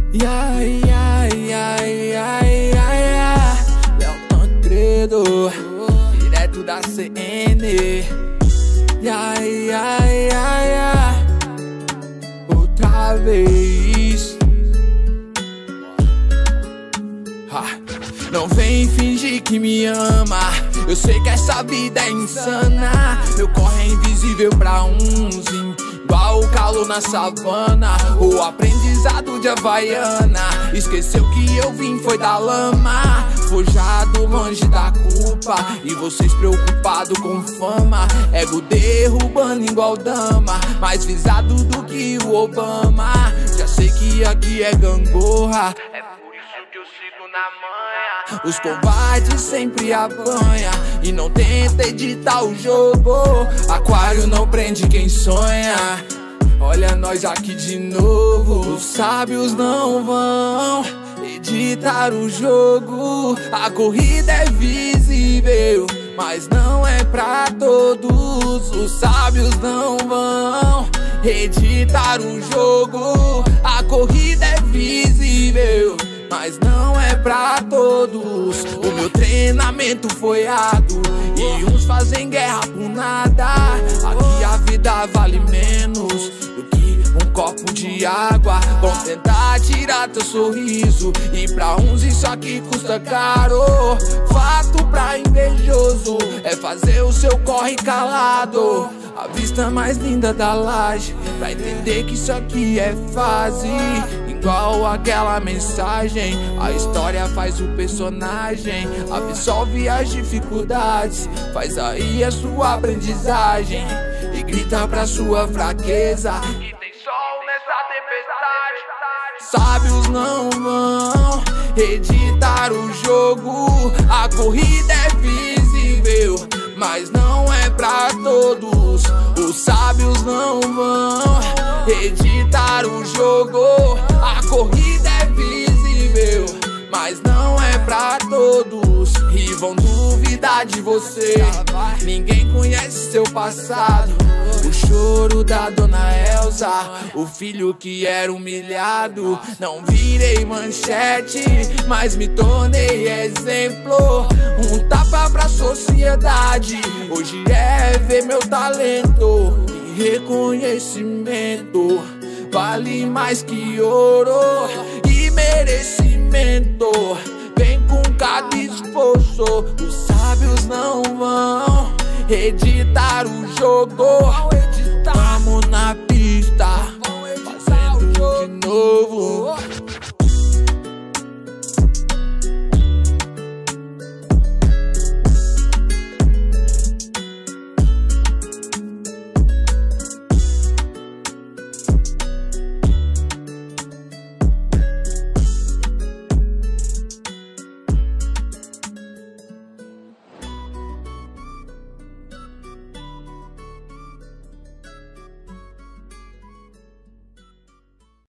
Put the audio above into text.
Léo Tancredo, direto da CN. Outra vez. Não vem fingir que me ama, eu sei que essa vida é insana. Meu corre é invisível pra uns, igual o calor na savana, o aprendizado de Havaiana. Esqueceu que eu vim foi da lama, forjado longe da culpa, e vocês preocupados com fama. Ego derrubando igual dama, mais visado do que o Obama. Já sei que aqui é gangorra, é por isso que eu sigo na manha. Os covardes sempre apanha e não tenta editar o jogo. Aquário não prende quem sonha. Olha nós aqui de novo. Os sábios não vão editar o jogo. A corrida é visível, mas não é pra todos. Os sábios não vão editar o jogo. A corrida é visível, mas não é pra todos. O meu treinamento foi árduo e uns fazem guerra por nada. Aqui a vida vale menos do que um copo de água. Vão tentar tirar teu sorriso e pra uns isso aqui custa caro. Fato pra invejoso é fazer o seu corre calado. A vista mais linda da laje, pra entender que isso aqui é fase. Igual aquela mensagem, a história faz o personagem, absolve as dificuldades, faz aí a sua aprendizagem e grita pra sua fraqueza que tem sol nessa tempestade. Sábios não vão editar o jogo. A corrida é visível, mas não é pra todos. Os sábios não vão editar o jogo. A corrida é visível, mas não é pra todos. E vão duvidar de você, ninguém conhece seu passado. O choro da dona Elsa, o filho que era humilhado. Não virei manchete, mas me tornei exemplo. Um tapa pra sociedade, hoje é ver meu talento. E reconhecimento vale mais que ouro e merecimento. Vem com cada esforço. Os sábios não vão editar o jogo. Vamos na